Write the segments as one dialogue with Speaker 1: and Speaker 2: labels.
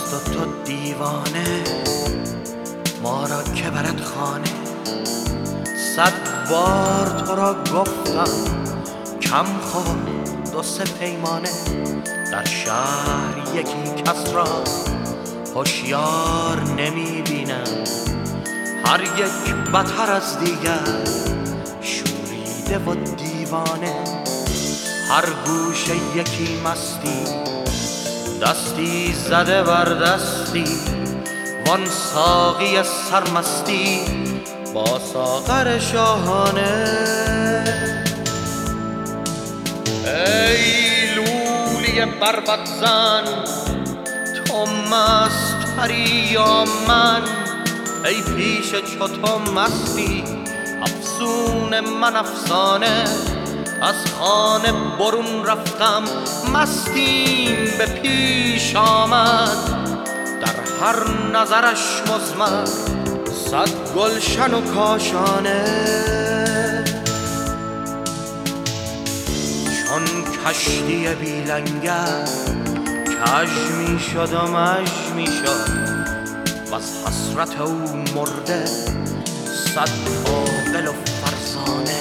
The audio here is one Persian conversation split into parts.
Speaker 1: مست و تو دیوانه، ما را که برد خانه. 100 بار تو را گفتم کم خور 2-3 پیمانه. در شهر یکی کس را هوشیار نمی بینم، هر یک بتر از دیگر شوریده و دیوانه. هر گوشه یکی مستی، دستی زده بر دستی، وان ساقی سرمستی با ساغر شاهانه. ای لولی بربط زن، تو مستری یا من؟ ای پیش چو تو مستی، افسون من افسانه. از خانه برون رفتم، مستیم به پیش آمد. در هر نظرش مضمر 100 گلشن و کاشانه. چون کشتی بی لنگر کژ می شد و مژ می شد، و از حسرت او مرده 100 عاقل و فرزانه.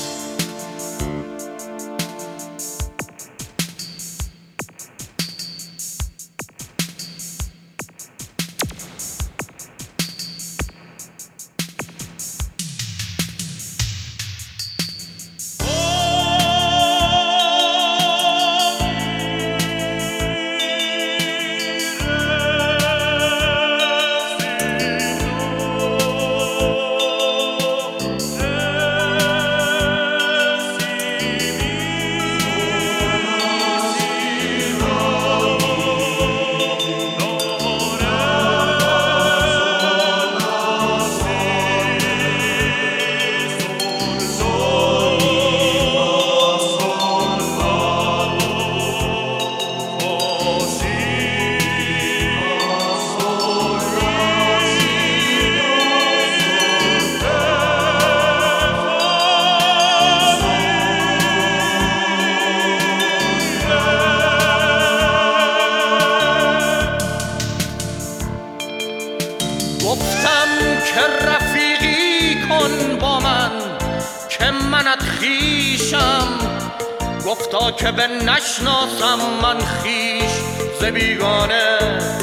Speaker 1: گفتم که رفیقی کن با من، که منت خویشم. گفتا که به نشناسم من خویش ز بیگانه.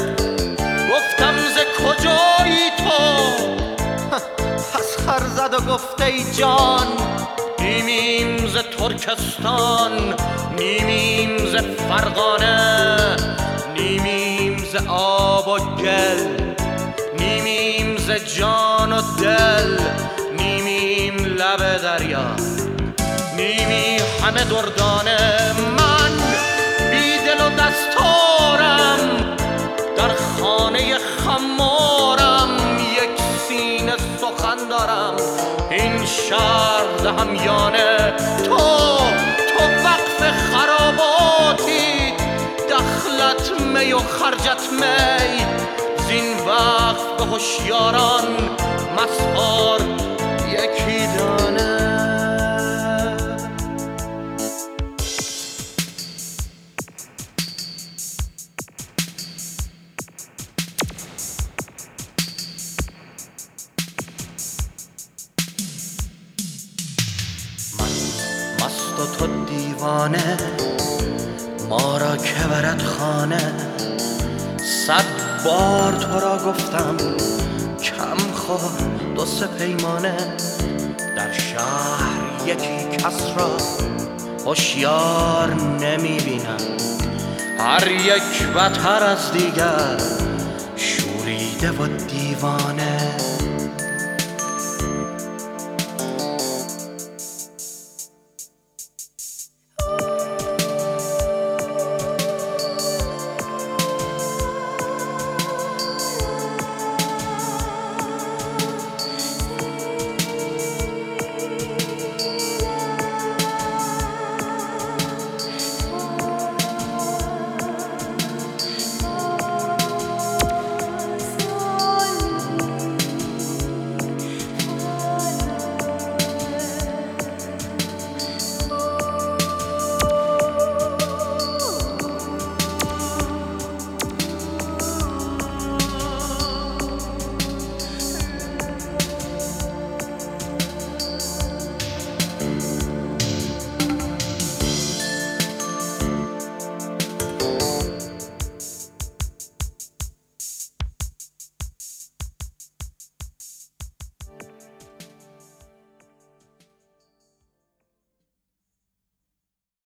Speaker 1: گفتم ز کجایی تو؟ پس خر زد و گفت ای جان، نیمیم ز ترکستان، نیمیم ز فرغانه، نیمیم ز آب و گل، نیمیم ز جان و دل، نیمیم لب دریا، نیمی همه دردانه. من بی دل و دستارم، در خانه خمارم، یک سینه سخن دارم، این شهر همیانه. تو وقف خراباتی، دخلت می و خرجت می، زین وقت به هوشیاران مسحار یکی دانه. من مست و تو دیوانه، ما را که برد خانه. 100 بار تو را گفتم کم خور 2-3 پیمانه. در شهر یکی کس را هوشیار نمی بینم، هر یک بتر از دیگر شوریده و دیوانه.